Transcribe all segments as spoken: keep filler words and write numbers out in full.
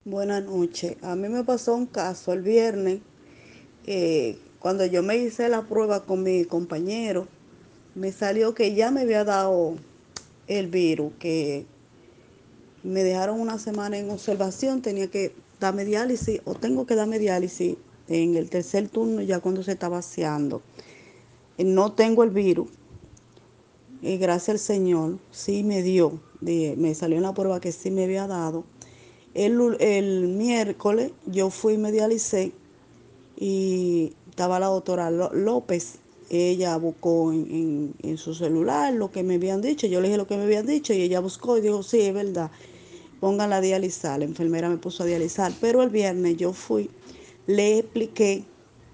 Buenas noches. A mí me pasó un caso el viernes, eh, cuando yo me hice la prueba con mi compañero, me salió que ya me había dado el virus, que me dejaron una semana en observación, tenía que darme diálisis o tengo que darme diálisis en el tercer turno ya cuando se está vaciando. Eh, No tengo el virus, y gracias al Señor, sí me dio, de- me salió en la prueba que sí me había dado. El, el miércoles yo fui y me dialicé y estaba la doctora López. Ella buscó en, en, en su celular lo que me habían dicho. Yo le dije lo que me habían dicho y ella buscó y dijo, sí, es verdad, pónganla a dializar. La enfermera me puso a dializar. Pero el viernes yo fui, le expliqué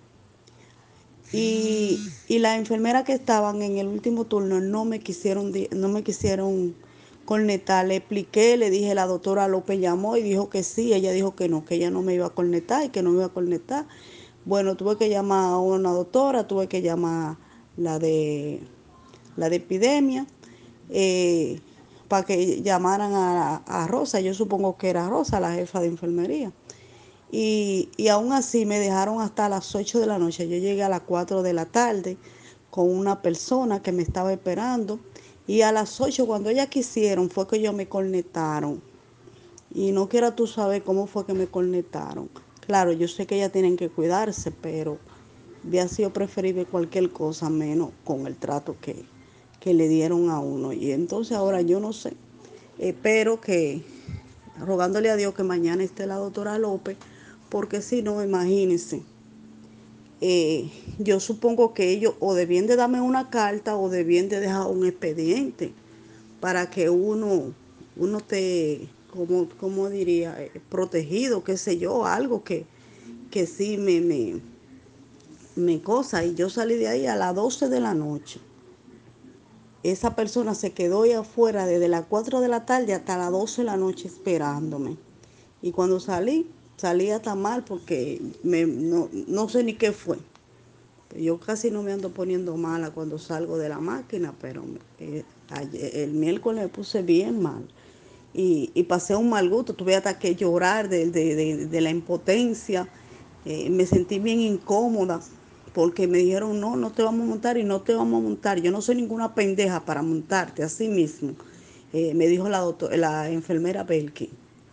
y, y las enfermeras que estaban en el último turno no me quisieron, no me quisieron conectar. Le expliqué, le dije, la doctora López llamó y dijo que sí. Ella dijo que no, que ella no me iba a conectar y que no me iba a conectar. Bueno, tuve que llamar a una doctora, tuve que llamar la de la de epidemia, eh, para que llamaran a, a Rosa. Yo supongo que era Rosa, la jefa de enfermería. Y, y aún así me dejaron hasta las ocho de la noche. Yo llegué a las cuatro de la tarde con una persona que me estaba esperando. Y a las ocho cuando ellas quisieron, fue que ellos me conectaron. Y no quiero tú saber cómo fue que me conectaron. Claro, yo sé que ellas tienen que cuidarse, pero había sido preferible cualquier cosa menos con el trato que, que le dieron a uno. Y entonces ahora yo no sé. Espero que, rogándole a Dios que mañana esté la doctora López, porque si no, imagínense, eh, yo supongo que ellos o debían de darme una carta o debían de dejar un expediente para que uno, uno esté, como, como diría, eh, protegido, qué sé yo, algo que, que sí me, me, me cosa. Y yo salí de ahí a las doce de la noche. Esa persona se quedó ahí afuera desde las cuatro de la tarde hasta las doce de la noche esperándome. Y cuando salí, salí hasta mal porque me, no, no sé ni qué fue. Yo casi no me ando poniendo mala cuando salgo de la máquina, pero eh, ayer, el miércoles me puse bien mal. Y, y pasé un mal gusto, tuve hasta que llorar de, de, de, de la impotencia. Eh, me sentí bien incómoda porque me dijeron, no, no te vamos a montar y no te vamos a montar. Yo no soy ninguna pendeja para montarte, así mismo. Eh, me dijo la, doctor, la enfermera Belki.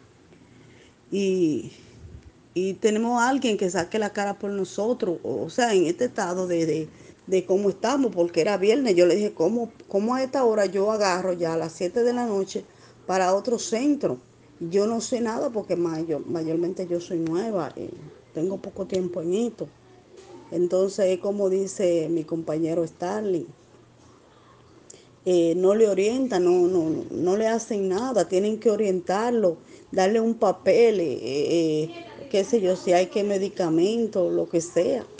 Y, y tenemos a alguien que saque la cara por nosotros, o sea, en este estado de, de, de cómo estamos, porque era viernes. Yo le dije, ¿cómo, cómo a esta hora yo agarro ya a las siete de la noche para otro centro? Yo no sé nada porque mayor, mayormente yo soy nueva, y tengo poco tiempo en esto. Entonces, como dice mi compañero Starling, eh, no le orientan, no, no, no le hacen nada, tienen que orientarlo, darle un papel, eh, eh, qué sé yo, si hay que medicamento, lo que sea.